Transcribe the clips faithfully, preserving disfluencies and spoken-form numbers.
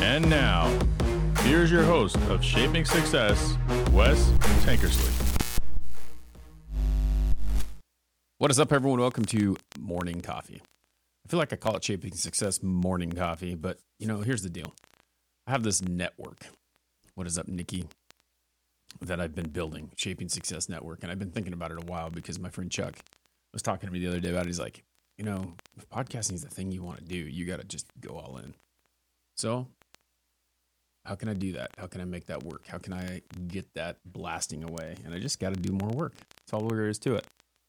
And now, here's your host of Shaping Success, Wes Tankersley. What is up, everyone? Welcome to Morning Coffee. I feel like I call it Shaping Success Morning Coffee, but, you know, here's the deal. I have this network. What is up, Nikki? That I've been building, Shaping Success Network, and I've been thinking about it a while because my friend Chuck was talking to me the other day about it. He's like, you know, if podcasting is the thing you want to do, you got to just go all in. So how can I do that? How can I make that work? How can I get that blasting away? And I just got to do more work. That's all there is to it.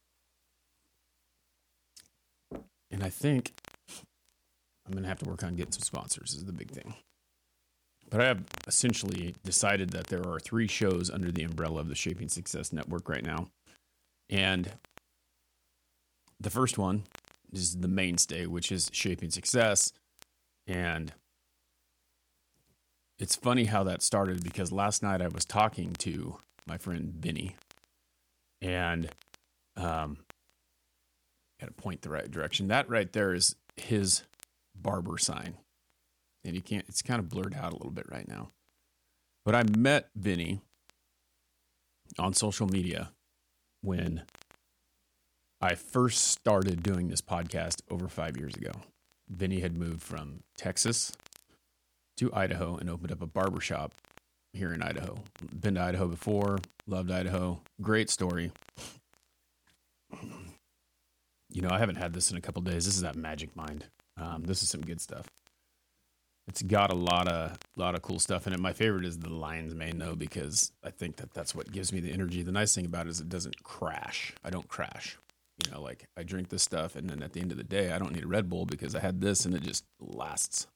And I think I'm going to have to work on getting some sponsors is the big thing. But I have essentially decided that there are three shows under the umbrella of the Shaping Success Network right now. And the first one is the mainstay, which is Shaping Success. And it's funny how that started because last night I was talking to my friend Vinny. And um, got to point the right direction. That right there is his barber sign. And you can't, it's kind of blurred out a little bit right now. But I met Vinny on social media when I first started doing this podcast over five years ago. Vinny had moved from Texas to Idaho and opened up a barbershop here in Idaho. Been to Idaho before, loved Idaho. Great story. You know, I haven't had this in a couple days. This is that Magic Mind. Um, this is some good stuff. It's got a lot of lot of cool stuff in it. My favorite is the lion's mane, though, because I think that that's what gives me the energy. The nice thing about it is it doesn't crash. I don't crash. You know, like I drink this stuff, and then at the end of the day, I don't need a Red Bull because I had this, and it just lasts.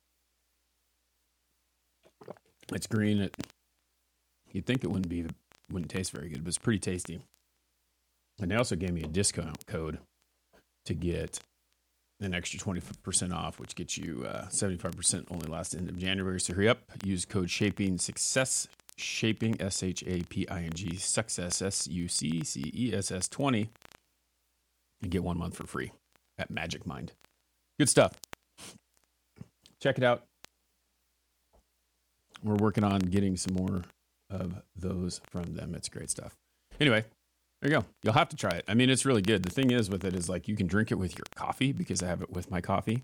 It's green. It you'd think it wouldn't be wouldn't taste very good, but it's pretty tasty. And they also gave me a discount code to get an extra twenty percent off, which gets you uh, seventy-five percent only last end of January. So hurry up, use code Shaping Success, Shaping, S H A P I N G, Success, S U C C E S S twenty, and get one month for free at Magic Mind. Good stuff. Check it out. We're working on getting some more of those from them. It's great stuff. Anyway, there you go. You'll have to try it. I mean, it's really good. The thing is with it is like you can drink it with your coffee because I have it with my coffee.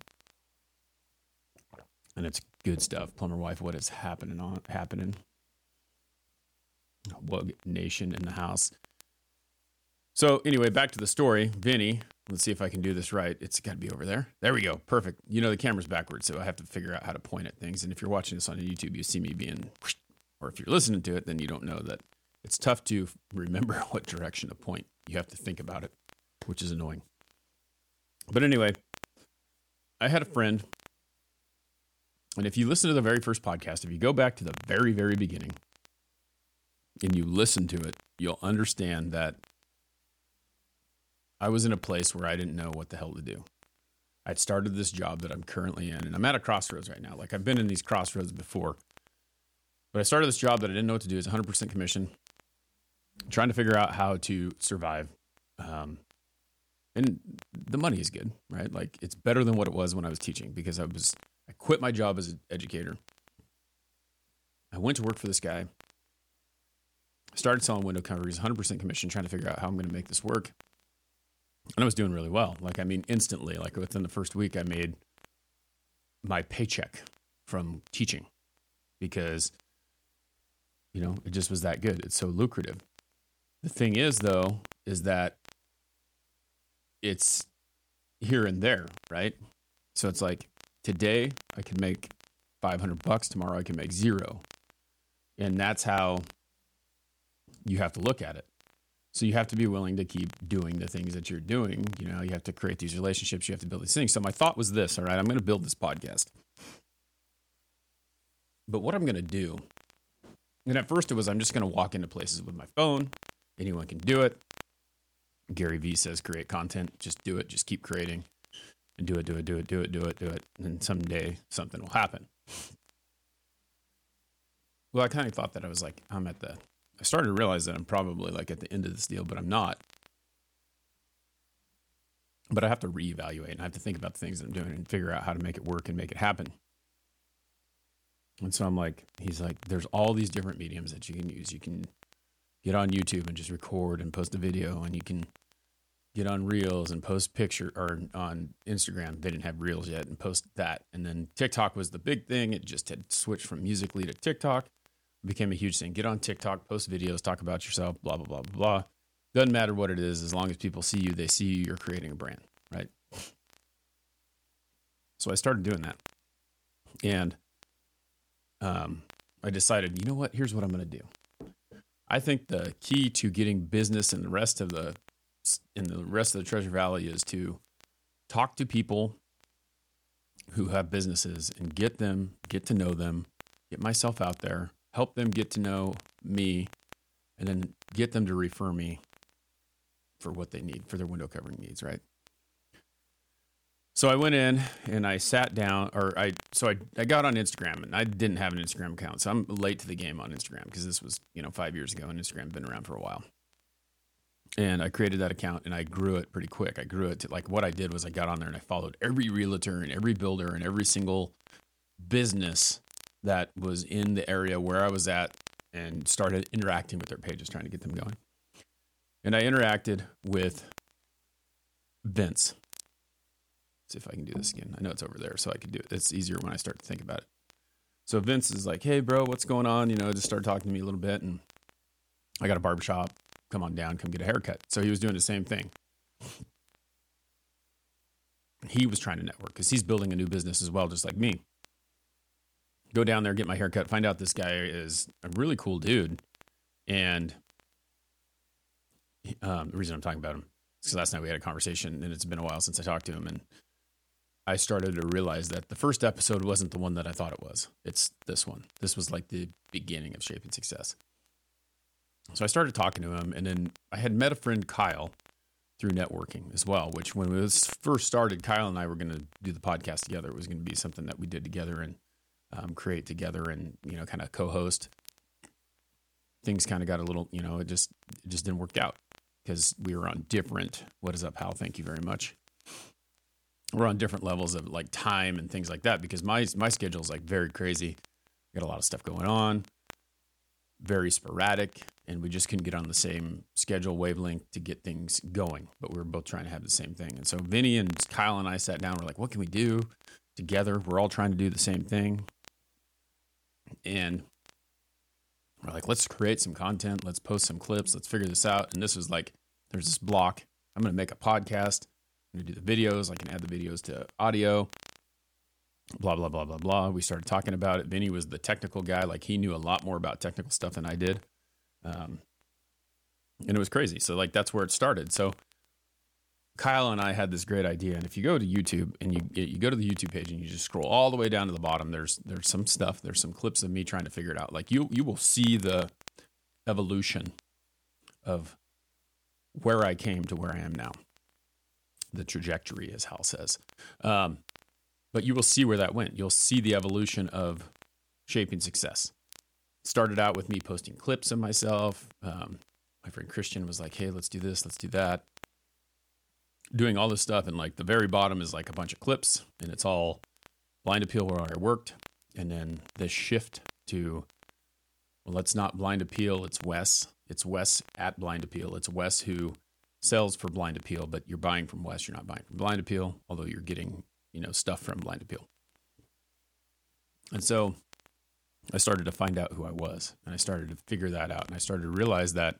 And it's good stuff. Plumber Wife, what is happening on happening? Wug Nation in the house. So anyway, back to the story. Vinny, let's see if I can do this right. It's got to be over there. There we go. Perfect. You know, the camera's backwards, so I have to figure out how to point at things. And if you're watching this on YouTube, you see me being, or if you're listening to it, then you don't know that. It's tough to remember what direction to point. You have to think about it, which is annoying. But anyway, I had a friend, and if you listen to the very first podcast, if you go back to the very, very beginning, and you listen to it, you'll understand that I was in a place where I didn't know what the hell to do. I'd started this job that I'm currently in, and I'm at a crossroads right now. Like, I've been in these crossroads before, but I started this job that I didn't know what to do. It's one hundred percent commission. Trying to figure out how to survive. Um, and the money is good, right? Like it's better than what it was when I was teaching because I was, I quit my job as an educator. I went to work for this guy. I started selling window covers, one hundred percent commission, trying to figure out how I'm going to make this work. And I was doing really well. Like, I mean, instantly, like within the first week, I made my paycheck from teaching because, you know, it just was that good. It's so lucrative. The thing is, though, is that it's here and there, right? So it's like today I can make five hundred bucks. Tomorrow I can make zero. And that's how you have to look at it. So you have to be willing to keep doing the things that you're doing. You know, you have to create these relationships. You have to build these things. So my thought was this, all right, I'm going to build this podcast. But what I'm going to do, and at first it was I'm just going to walk into places with my phone. Anyone can do it. Gary Vee says create content. Just do it. Just keep creating. And do it, do it, do it, do it, do it, do it. And someday something will happen. Well, I kind of thought that I was like, I'm at the, I started to realize that I'm probably like at the end of this deal, but I'm not. But I have to reevaluate and I have to think about the things that I'm doing and figure out how to make it work and make it happen. And so I'm like, he's like, there's all these different mediums that you can use. You can get on YouTube and just record and post a video, and you can get on Reels and post picture, or on Instagram. They didn't have Reels yet, and post that. And then TikTok was the big thing. It just had switched from Musical.ly to TikTok. It became a huge thing. Get on TikTok, post videos, talk about yourself, blah, blah, blah, blah, blah. Doesn't matter what it is. As long as people see you, they see you, you're creating a brand, right? So I started doing that. And um, I decided, you know what? Here's what I'm going to do. I think the key to getting business in the rest of the in the rest of the Treasure Valley is to talk to people who have businesses and get them, get to know them, get myself out there, help them get to know me, and then get them to refer me for what they need, for their window covering needs, right? So I went in and I sat down, or I, so I, I got on Instagram, and I didn't have an Instagram account. So I'm late to the game on Instagram because this was, you know, five years ago, and Instagram had been around for a while. And I created that account, and I grew it pretty quick. I grew it to, like, what I did was I got on there and I followed every realtor and every builder and every single business that was in the area where I was at, and started interacting with their pages, trying to get them going. And I interacted with Vince. Let's see if I can do this again. I know it's over there, so I can do it. It's easier when I start to think about it. So Vince is like, hey, bro, what's going on? You know, just started talking to me a little bit, and I got a barbershop. Come on down, come get a haircut. So he was doing the same thing. He was trying to network because he's building a new business as well, just like me. Go down there, get my haircut, find out this guy is a really cool dude. And um, the reason I'm talking about him is because last night we had a conversation, and it's been a while since I talked to him. And I started to realize that the first episode wasn't the one that I thought it was. It's this one. This was like the beginning of Shaping Success. So I started talking to him, and then I had met a friend, Kyle, through networking as well, which when we was first started, Kyle and I were going to do the podcast together. It was going to be something that we did together and um, create together and, you know, kind of co-host. Things kind of got a little, you know, it just, it just didn't work out because we were on different, what is up, Hal? Thank you very much. We're on different levels of like time and things like that because my, my schedule is like very crazy. I got a lot of stuff going on. Very sporadic, and we just couldn't get on the same schedule wavelength to get things going, but we were both trying to have the same thing. And so Vinny and Kyle and I sat down, we're like, what can we do together? We're all trying to do the same thing. And we're like, let's create some content. Let's post some clips. Let's figure this out. And this was like, there's this block. I'm going to make a podcast. I'm going to do the videos. I can add the videos to audio. Blah, blah, blah, blah, blah. We started talking about it. Vinny was the technical guy. Like, he knew a lot more about technical stuff than I did. Um, and it was crazy. So, like, that's where it started. So Kyle and I had this great idea. And if you go to YouTube and you you go to the YouTube page and you just scroll all the way down to the bottom, there's there's some stuff. There's some clips of me trying to figure it out. Like, you you will see the evolution of where I came to where I am now. The trajectory, as Hal says. Um, But you will see where that went. You'll see the evolution of Shaping Success. Started out with me posting clips of myself. Um, my friend Christian was like, hey, let's do this, let's do that. Doing all this stuff. And like the very bottom is like a bunch of clips. And it's all Blind Appeal where I worked. And then this shift to, well, let's not Blind Appeal. It's Wes. It's Wes at Blind Appeal. It's Wes who sells for Blind Appeal. But you're buying from Wes. You're not buying from Blind Appeal. Although you're getting, you know, stuff from Blind Appeal. And so I started to find out who I was, and I started to figure that out. And I started to realize that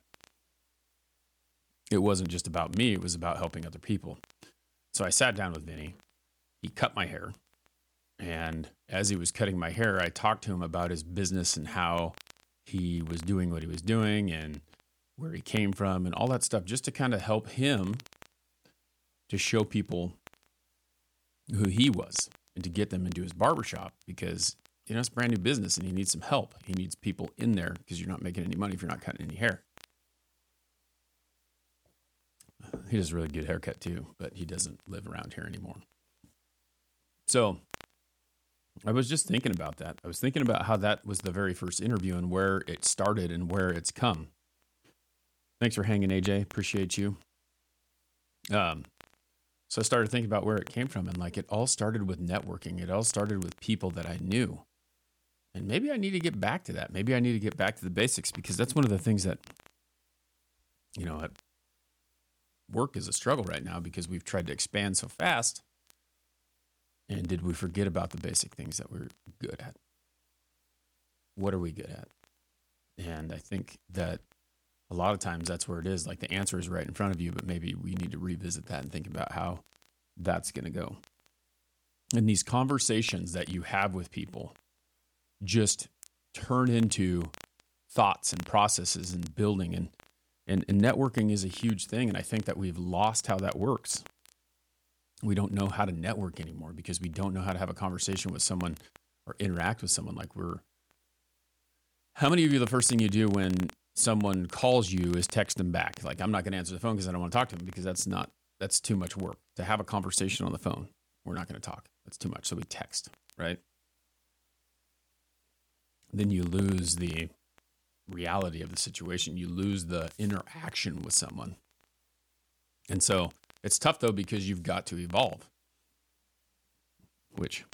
it wasn't just about me. It was about helping other people. So I sat down with Vinny. He cut my hair. And as he was cutting my hair, I talked to him about his business and how he was doing what he was doing and where he came from and all that stuff, just to kind of help him to show people who he was and to get them into his barbershop because, you know, it's a brand new business and he needs some help. He needs people in there because you're not making any money if you're not cutting any hair. He does a really good haircut too, but he doesn't live around here anymore. So I was just thinking about that. I was thinking about how that was the very first interview and where it started and where it's come. Thanks for hanging, A J. Appreciate you. Um, So I started thinking about where it came from, and like it all started with networking. It all started with people that I knew. And maybe I need to get back to that. Maybe I need to get back to the basics, because that's one of the things that, you know, at work is a struggle right now, because we've tried to expand so fast. And did we forget about the basic things that we're good at? What are we good at? And I think that a lot of times that's where it is. Like, the answer is right in front of you, but maybe we need to revisit that and think about how that's going to go. And these conversations that you have with people just turn into thoughts and processes and building. And, and, and networking is a huge thing. And I think that we've lost how that works. We don't know how to network anymore because we don't know how to have a conversation with someone or interact with someone like we're. How many of you, the first thing you do when someone calls you is text them back? Like, I'm not going to answer the phone because I don't want to talk to them, because that's not, that's too much work. To have a conversation on the phone, we're not going to talk. That's too much. So we text, right? Then you lose the reality of the situation. You lose the interaction with someone. And so it's tough, though, because you've got to evolve. Which,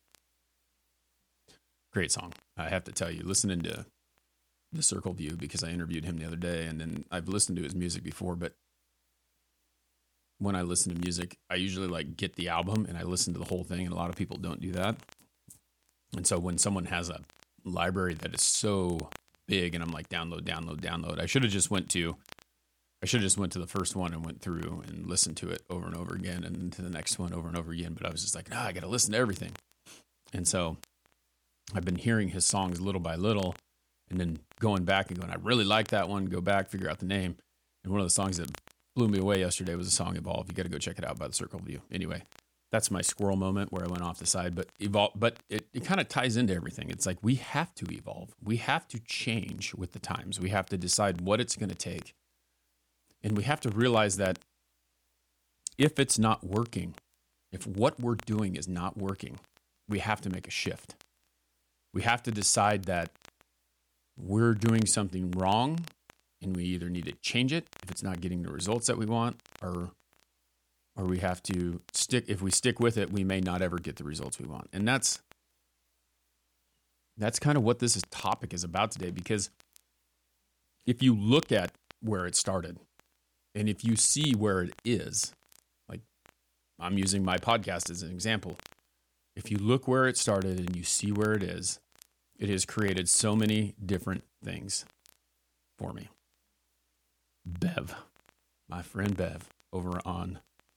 great song. I have to tell you, listening to The Circle View, because I interviewed him the other day, and then I've listened to his music before, but when I listen to music, I usually like get the album and I listen to the whole thing, and a lot of people don't do that. And so when someone has a library that is so big and I'm like, download, download, download, I should have just went to, I should have just went to the first one and went through and listened to it over and over again, and to the next one over and over again. But I was just like, no, I got to listen to everything. And so I've been hearing his songs little by little, and then going back and going, I really like that one. Go back, figure out the name. And one of the songs that blew me away yesterday was a song Evolve. You got to go check it out by The Circle View. Anyway, that's my squirrel moment where I went off the side, but evolve, but it, it kind of ties into everything. It's like, we have to evolve. We have to change with the times. We have to decide what it's going to take. And we have to realize that if it's not working, if what we're doing is not working, we have to make a shift. We have to decide that we're doing something wrong, and we either need to change it if it's not getting the results that we want, or or we have to stick. If we stick with it, we may not ever get the results we want. And that's that's kind of what this is, topic is about today, because if you look at where it started, and if you see where it is, like I'm using my podcast as an example, if you look where it started and you see where it is, it has created so many different things for me. Bev, my friend Bev, over on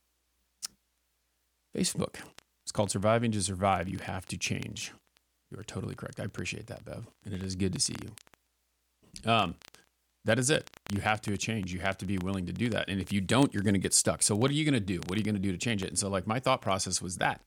Facebook. It's called Surviving to Survive. You have to change. You are totally correct. I appreciate that, Bev. And it is good to see you. Um, that is it. You have to change. You have to be willing to do that. And if you don't, you're going to get stuck. So what are you going to do? What are you going to do to change it? And so like my thought process was that.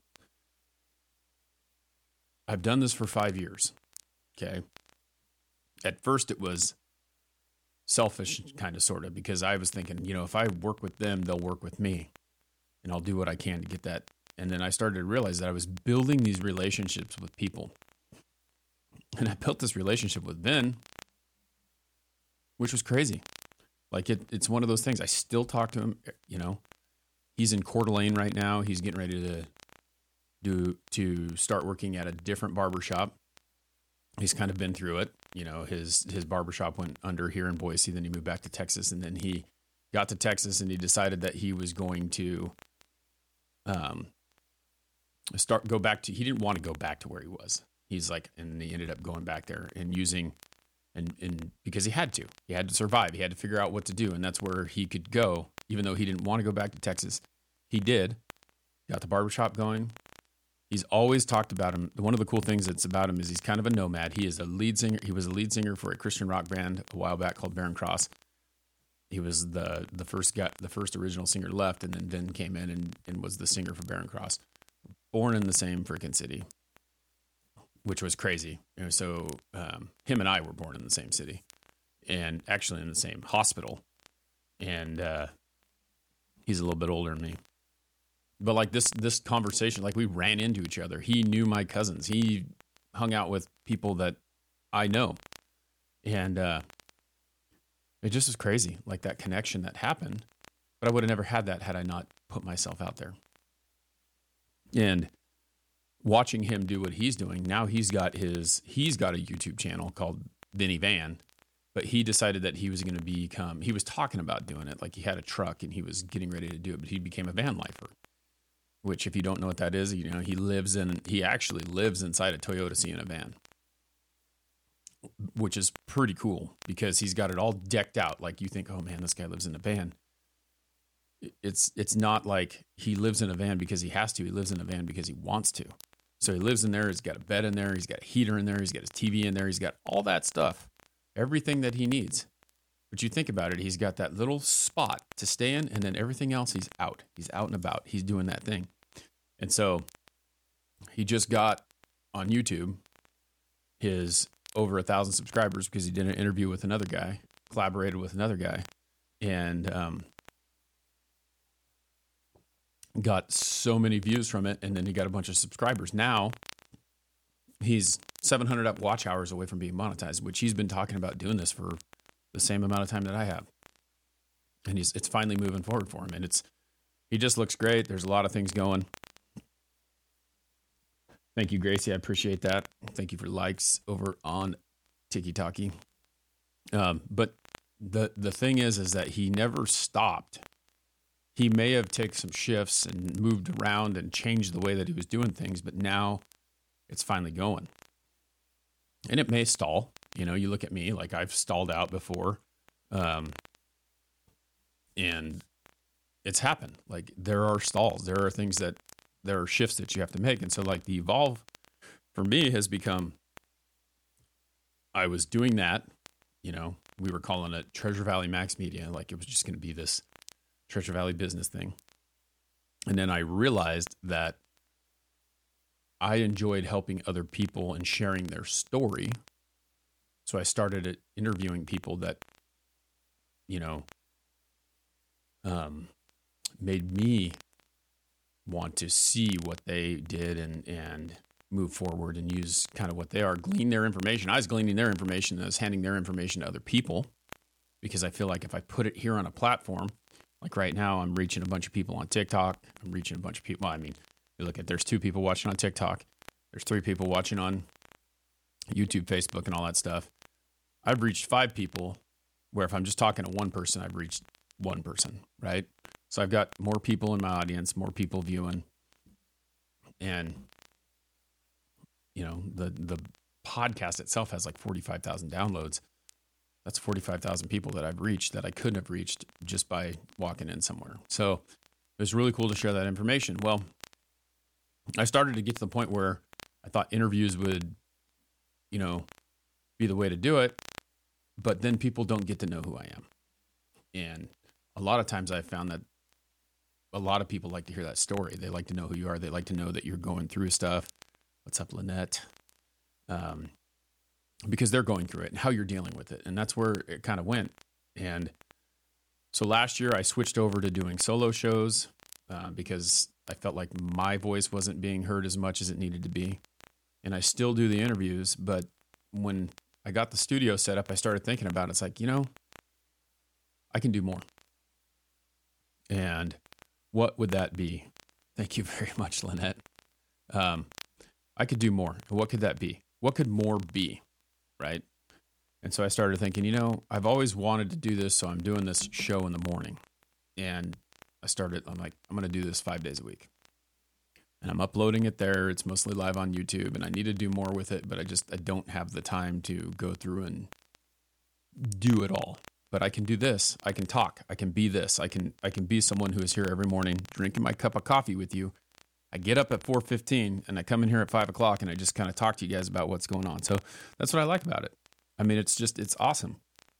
I've done this for five years. Okay. At first it was selfish, kind of, sort of, because I was thinking, you know, if I work with them, they'll work with me, and I'll do what I can to get that. And then I started to realize that I was building these relationships with people. And I built this relationship with Ben, which was crazy. Like it, it's one of those things. I still talk to him, you know, he's in Coeur d'Alene right now. He's getting ready to do, to start working at a different barbershop. He's kind of been through it. You know, his, his barbershop went under here in Boise. Then he moved back to Texas, and then he got to Texas and he decided that he was going to, um, start, go back to, he didn't want to go back to where he was. He's like, and he ended up going back there and using, and, and because he had to, he had to survive. He had to figure out what to do. And that's where he could go, even though he didn't want to go back to Texas. He did, got the barbershop going. He's always talked about him. One of the cool things that's about him is he's kind of a nomad. He is a lead singer. He was a lead singer for a Christian rock band a while back called Barren Cross. He was the the first guy, the first original singer left, and then Ben came in and, and was the singer for Barren Cross. Born in the same freaking city, which was crazy. You know, so um, him and I were born in the same city, and actually in the same hospital. And uh, he's a little bit older than me. But like this, this conversation, like we ran into each other. He knew my cousins. He hung out with people that I know. And uh, it just was crazy, like that connection that happened. But I would have never had that had I not put myself out there. And watching him do what he's doing, now he's got his, he's got a YouTube channel called Vinny Van, but he decided that he was going to become, he was talking about doing it. Like he had a truck and he was getting ready to do it, but he became a van lifer, which if you don't know what that is, you know, he lives in, he actually lives inside a Toyota Sienna van, which is pretty cool because he's got it all decked out. Like you think, oh man, this guy lives in a van. It's, it's not like he lives in a van because he has to, he lives in a van because he wants to. So he lives in there. He's got a bed in there. He's got a heater in there. He's got his T V in there. He's got all that stuff, everything that he needs. But you think about it, he's got that little spot to stay in, and then everything else, he's out. He's out and about. He's doing that thing. And so he just got on YouTube his over a thousand subscribers because he did an interview with another guy, collaborated with another guy, and um, got so many views from it, and then he got a bunch of subscribers. Now he's seven hundred watch hours away from being monetized, which he's been talking about doing this for the same amount of time that I have. And he's it's finally moving forward for him, and it's he just looks great. There's a lot of things going. Thank you, Gracie. I appreciate that. Thank you for likes over on TikTok. Um, but the the thing is, is that he never stopped. He may have taken some shifts and moved around and changed the way that he was doing things, but now it's finally going. And it may stall. You know, you look at me, like I've stalled out before. Um, and it's happened. Like there are stalls. There are things that, there are shifts that you have to make. And so like the evolve for me has become, I was doing that, you know, we were calling it Treasure Valley Max Media. Like it was just going to be this Treasure Valley business thing. And then I realized that I enjoyed helping other people and sharing their story. So I started interviewing people that, you know, um, made me want to see what they did and, and move forward and use kind of what they are, glean their information. I was gleaning their information and I was handing their information to other people because I feel like if I put it here on a platform, like right now, I'm reaching a bunch of people on TikTok. I'm reaching a bunch of people. Well, I mean, you look at, there's two people watching on TikTok. There's three people watching on YouTube, Facebook, and all that stuff. I've reached five people where if I'm just talking to one person, I've reached one person, right? So I've got more people in my audience, more people viewing. And, you know, the, the podcast itself has like forty-five thousand downloads. That's forty-five thousand people that I've reached that I couldn't have reached just by walking in somewhere. So it was really cool to share that information. Well, I started to get to the point where I thought interviews would, you know, be the way to do it, but then people don't get to know who I am. And a lot of times I've found that a lot of people like to hear that story. They like to know who you are. They like to know that you're going through stuff. What's up, Lynette? Um, because they're going through it and how you're dealing with it. And that's where it kind of went. And so last year I switched over to doing solo shows uh, because I felt like my voice wasn't being heard as much as it needed to be. And I still do the interviews, but when I got the studio set up, I started thinking about it. It's like, you know, I can do more. And what would that be? Thank you very much, Lynette. Um, I could do more. What could that be? What could more be? Right? And so I started thinking, you know, I've always wanted to do this, so I'm doing this show in the morning. And I started, I'm like, I'm going to do this five days a week. And I'm uploading it there. It's mostly live on YouTube, and I need to do more with it, but I just, I don't have the time to go through and do it all. But I can do this. I can talk. I can be this. I can, I can be someone who is here every morning drinking my cup of coffee with you. I get up at four fifteen and I come in here at five o'clock and I just kind of talk to you guys about what's going on. So that's what I like about it. I mean, it's just, it's awesome.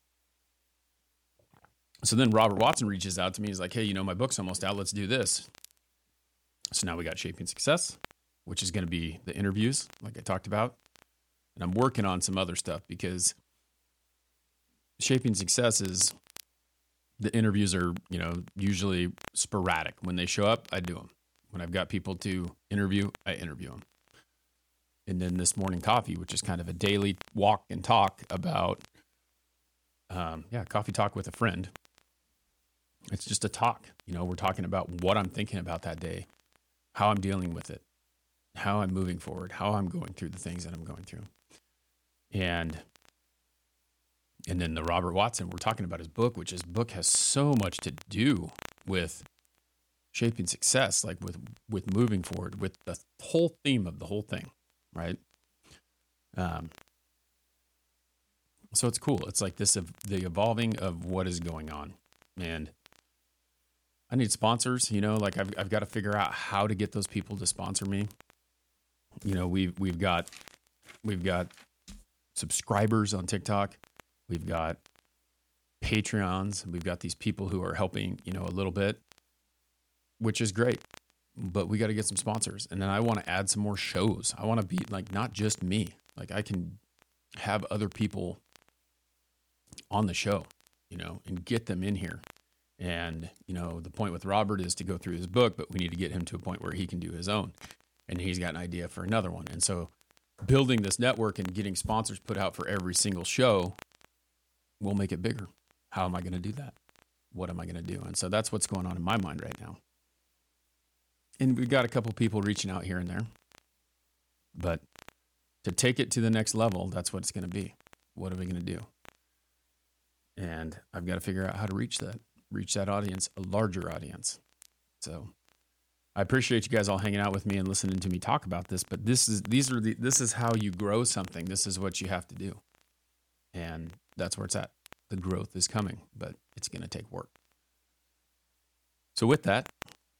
So then Robert Watson reaches out to me. He's like, hey, you know, my book's almost out. Let's do this. So now we got Shaping Success, which is going to be the interviews like I talked about. And I'm working on some other stuff because Shaping Success is, the interviews are, you know, usually sporadic. When they show up, I do them. When I've got people to interview, I interview them. And then this morning coffee, which is kind of a daily walk and talk about, um, yeah, coffee talk with a friend. It's just a talk. You know, we're talking about what I'm thinking about that day, how I'm dealing with it. how I'm moving forward, how I'm going through the things that I'm going through. And and then the Robert Watson, we're talking about his book, which his book has so much to do with shaping success, like with, with moving forward, with the whole theme of the whole thing, right? Um, so it's cool. It's like this, the evolving of what is going on. And I need sponsors, you know, like I've, I've got to figure out how to get those people to sponsor me. You know, we've, we've got, we've got subscribers on TikTok. We've got Patreons. We've got these people who are helping, you know, a little bit, which is great, but we got to get some sponsors. And then I want to add some more shows. I want to be like, not just me, like I can have other people on the show, you know, and get them in here. And, you know, the point with Robert is to go through his book, but we need to get him to a point where he can do his own. And he's got an idea for another one. And so building this network and getting sponsors put out for every single show will make it bigger. How am I going to do that? What am I going to do? And so that's what's going on in my mind right now. And we've got a couple people reaching out here and there. But to take it to the next level, that's what it's going to be. What are we going to do? And I've got to figure out how to reach that, reach that audience, a larger audience. So I appreciate you guys all hanging out with me and listening to me talk about this, but this is, these are the, this is how you grow something. This is what you have to do. And that's where it's at. The growth is coming, but it's going to take work. So with that,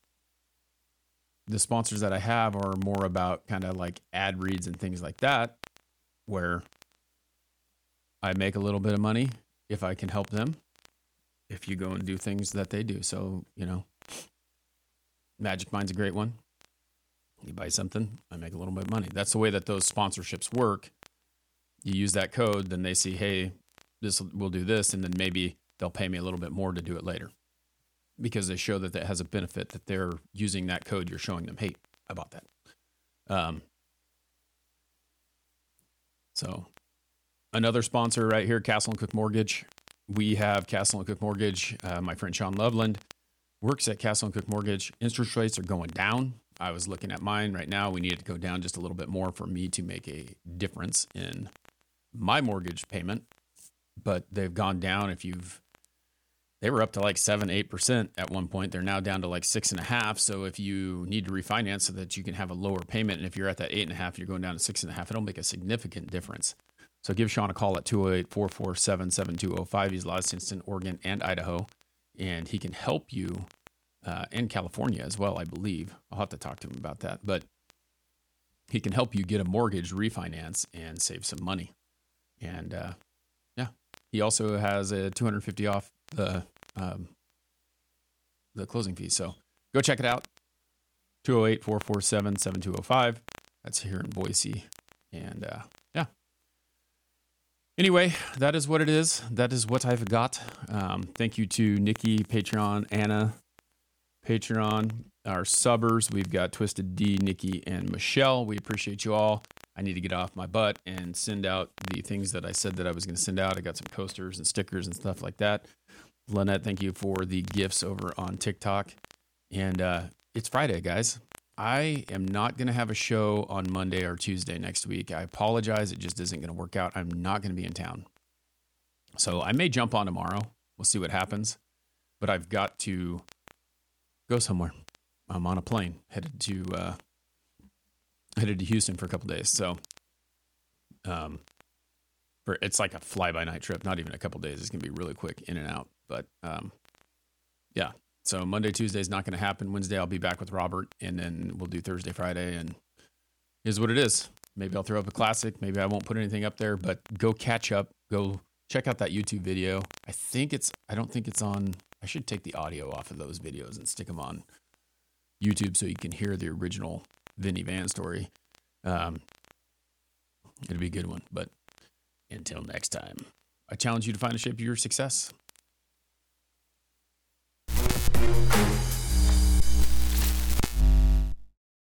the sponsors that I have are more about kind of like ad reads and things like that, where I make a little bit of money if I can help them, if you go and do things that they do. So, you know, Magic Mind's a great one. You buy something, I make a little bit of money. That's the way that those sponsorships work. You use that code, then they see, hey, this will do this, and then maybe they'll pay me a little bit more to do it later because they show that that has a benefit, that they're using that code. You're showing them, hey, how about that? Um, so another sponsor right here, Castle and Cook Mortgage. We have Castle and Cook Mortgage. Uh, my friend Sean Loveland works at Castle and Cook Mortgage. Interest rates are going down. I was looking at mine right now. We need it to go down just a little bit more for me to make a difference in my mortgage payment. But they've gone down. If you've, they were up to like seven, eight percent at one point. They're now down to like six and a half. So if you need to refinance so that you can have a lower payment, and if you're at that eight and a half, you're going down to six and a half, it'll make a significant difference. So give Sean a call at two oh eight, four four seven, seven two oh five. He's licensed in Oregon and Idaho, and he can help you uh, in California as well, I believe. I'll have to talk to him about that, but he can help you get a mortgage refinance and save some money. And uh, yeah, he also has a two hundred fifty off the um, the closing fees. So go check it out. two oh eight, four four seven, seven two oh five. That's here in Boise. And uh, yeah. Anyway, that is what it is. That is what I've got. Um, thank you to Nikki, Patreon, Anna, Patreon, our subbers. We've got Twisted D, Nikki, and Michelle. We appreciate you all. I need to get off my butt and send out the things that I said that I was going to send out. I got some coasters and stickers and stuff like that. Lynette, thank you for the gifts over on TikTok. And uh, it's Friday, guys. I am not going to have a show on Monday or Tuesday next week. I apologize. It just isn't going to work out. I'm not going to be in town. So I may jump on tomorrow. We'll see what happens. But I've got to go somewhere. I'm on a plane headed to uh, headed to Houston for a couple days. So um, for it's like a fly-by-night trip. Not even a couple days. It's going to be really quick in and out. But um, yeah. So Monday, Tuesday is not going to happen. Wednesday, I'll be back with Robert, and then we'll do Thursday, Friday, and here's what it is. Maybe I'll throw up a classic. Maybe I won't put anything up there, but go catch up. Go check out that YouTube video. I think it's, I don't think it's on, I should take the audio off of those videos and stick them on YouTube so you can hear the original Vinny Van story. Um, it'll be a good one, but until next time, I challenge you to find a shape of your success. Thank you.